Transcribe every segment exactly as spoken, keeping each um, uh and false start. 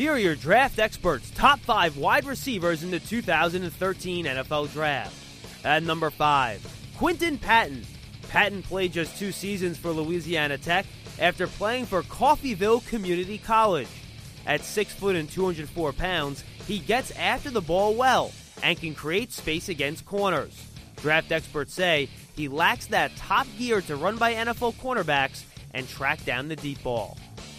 Here are your draft experts' top five wide receivers in the two thousand thirteen N F L Draft. At number five, Quinton Patton. Patton played just two seasons for Louisiana Tech after playing for Coffeyville Community College. At six foot and two hundred four pounds, he gets after the ball well and can create space against corners. Draft experts say he lacks that top gear to run by N F L cornerbacks and track down the deep ball.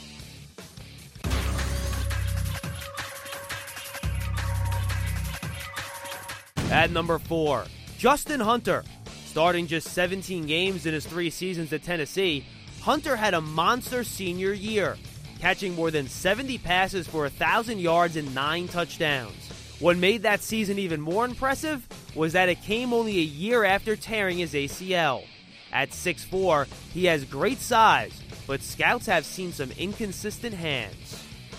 At number four, Justin Hunter. Starting just seventeen games in his three seasons at Tennessee, Hunter had a monster senior year, catching more than seventy passes for one thousand yards and nine touchdowns. What made that season even more impressive was that it came only a year after tearing his A C L. At six foot four, he has great size, but scouts have seen some inconsistent hands.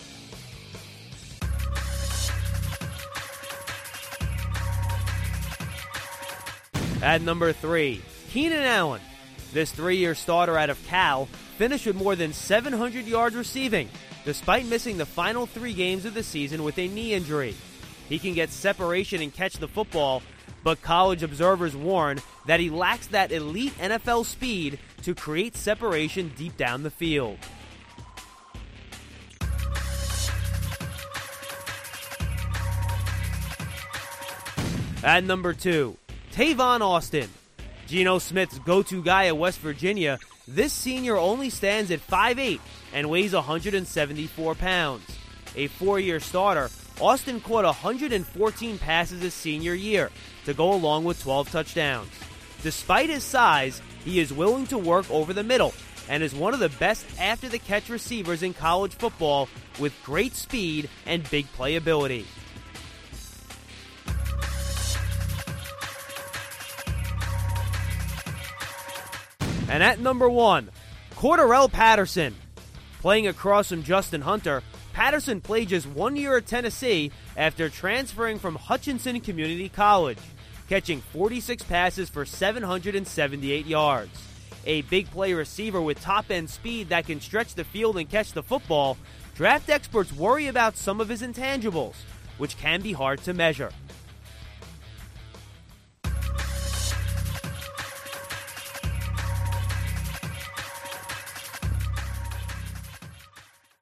At number three, Keenan Allen. This three-year starter out of Cal finished with more than seven hundred yards receiving, despite missing the final three games of the season with a knee injury. He can get separation and catch the football, but college observers warn that he lacks that elite N F L speed to create separation deep down the field. At number two, Tavon Austin. Geno Smith's go-to guy at West Virginia, this senior only stands at five foot eight and weighs one hundred seventy-four pounds. A four-year starter, Austin caught one hundred fourteen passes his senior year to go along with twelve touchdowns. Despite his size, he is willing to work over the middle and is one of the best after-the-catch receivers in college football with great speed and big playability. And at number one, Cordarrelle Patterson. Playing across from Justin Hunter, Patterson played just one year at Tennessee after transferring from Hutchinson Community College, catching forty-six passes for seven hundred seventy-eight yards. A big play receiver with top-end speed that can stretch the field and catch the football, draft experts worry about some of his intangibles, which can be hard to measure.